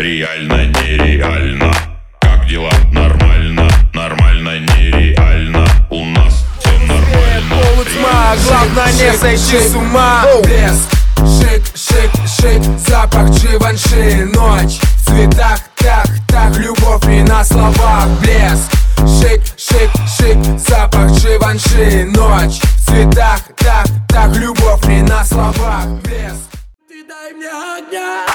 Реально, нереально. Как дела? Нормально. Нормально, нереально. У нас все нормально. Полутьма, главное не сойти с ума. Блеск, шик, шик, шик, запах Живанши. Ночь в цветах, так, любовь не на словах. Блеск, шик, шик, шик, запах Живанши. Ночь в цветах, так, любовь не на словах. Блеск, ты дай мне огня.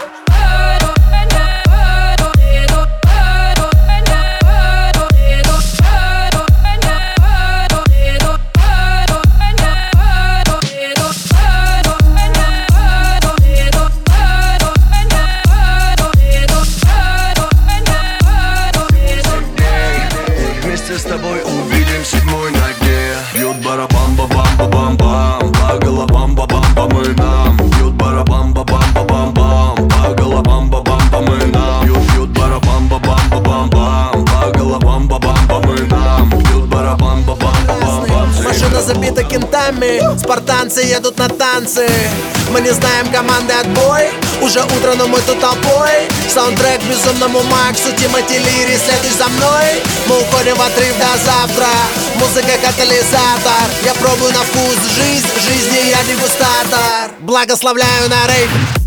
С тобой увидим седьмой ноге. Бьют барабам ба бам ба бам бам, по головам ба бам ба мы нам. Бьют барабам ба бам ба бам бам, по головам ба бам ба мы нам. Бьют барабам ба бам ба бам бам, по головам ба бам ба мы нам. Бьют барабам ба бам ба бам бам. Машина забита кентами, спартанцы едут на танцы. Мы не знаем команды отбой. Уже утро, но мы тут толпой. Саундтрек безумному Максу, Тимати Лири, следуешь за мной. Мы уходим в отрыв до завтра. Музыка катализатор. Я пробую на вкус жизни я дегустатор. Благословляю на рейв.